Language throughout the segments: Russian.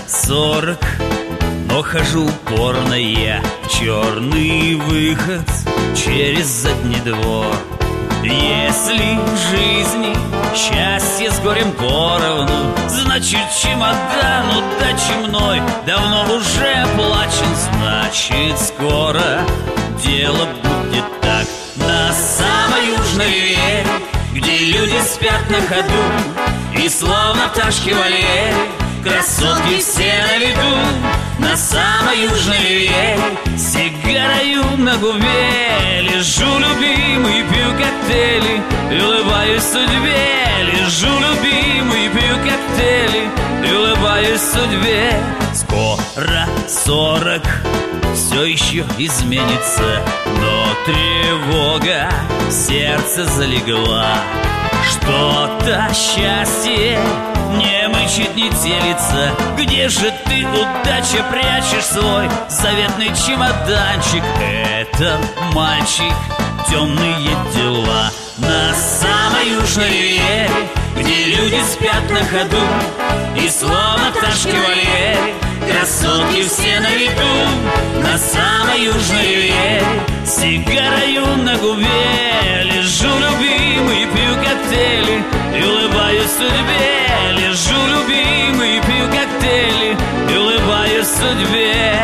40, но хожу упорно я в черный выход через задний двор. Если в жизни счастье с горем поровну, значит чемодан удачи мной давно уже оплачен. Значит скоро дело будет так. На самой южной ривьере, где люди спят на ходу, и словно пташки в вольере красотки все на виду. На самой южной ривьере, с сигарою на губе, лежу, любимый, пью коктейли и улыбаюсь судьбе. Лежу, любимый, пью коктейли и улыбаюсь судьбе. Скоро 40, все еще изменится, но тревога в сердце залегла. Что-то счастье не мычит, не телится. Где же ты, удача, прячешь свой заветный чемоданчик? Это мальчик, темные дела. На самой южной ривьере, где люди спят на ходу, и словно пташки в вольере красотки все на виду. На самой южной ривьере, с сигарою на губе, лежу, любимый, пью коктейли и улыбаюсь судьбе. Лежу, любимый, пью коктейли и улыбаюсь судьбе.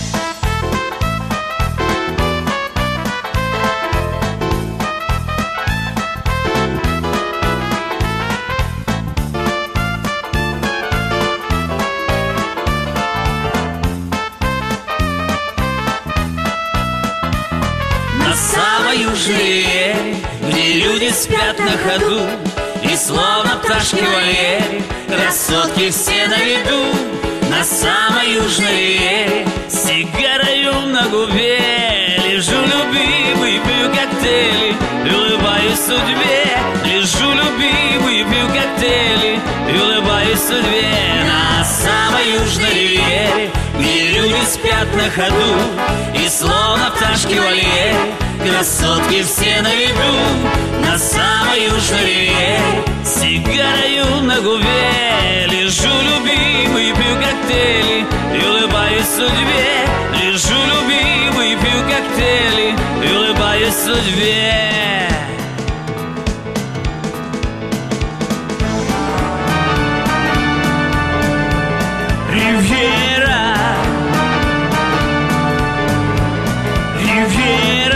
На самой южной ривьере, где люди спят на ходу, и словно пташки в вольере красотки все на виду. На самой южной ривьере, с сигарою на губе, лежу, любимый, пью коктейли и улыбаюсь судьбе. Лежу, любимый, пью коктейли и улыбаюсь судьбе. На самой южной ривьере, где люди спят на ходу, и словно пташки в вольере красотки все на виду. На самой южной ривьере, с сигарою на губе, лежу, любимый, пью коктейли и улыбаюсь судьбе. Лежу, любимый, пью коктейли и улыбаюсь судьбе. Ривьера, Ривьера.